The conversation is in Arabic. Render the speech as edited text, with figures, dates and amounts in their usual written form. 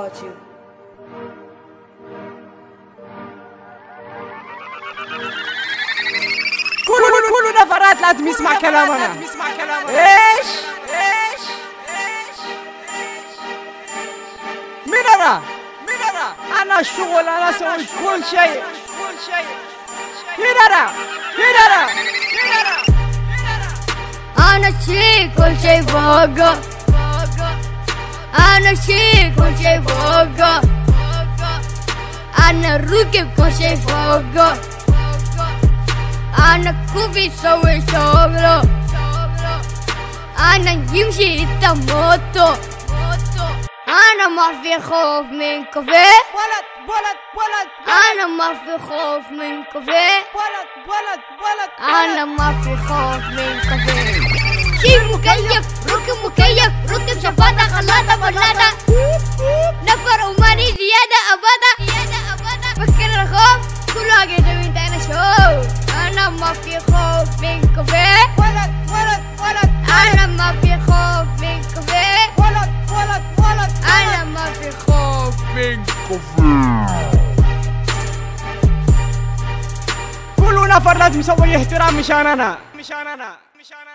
about you. كل نفرات لازم يسمع كلامنا. ايش مين انا انا الشغل، انا اسوي كل شيء. هنا أنا شي كل شي فوقه، أنا شي كل شي فوقه، أنا ركب كل شي فوقه، أنا كوفي سوي شغله، أنا يمشي التموتو، أنا ما في خوف من كوفي، أنا ما في خوف من كوفي، أنا ما في خوف من كوفي. شي مكيف ركب شفاطة خلاطة بلاطة، نفر وماني زيادة أبدا، فكر الخوف كل حاجة انت أنا شوف. أنا ما في خوف من كوفي، أنا ما في خوف من كوفي، أنا ما في خوف من كوفي. كل نفر لازم يسوي احترام مشان انا.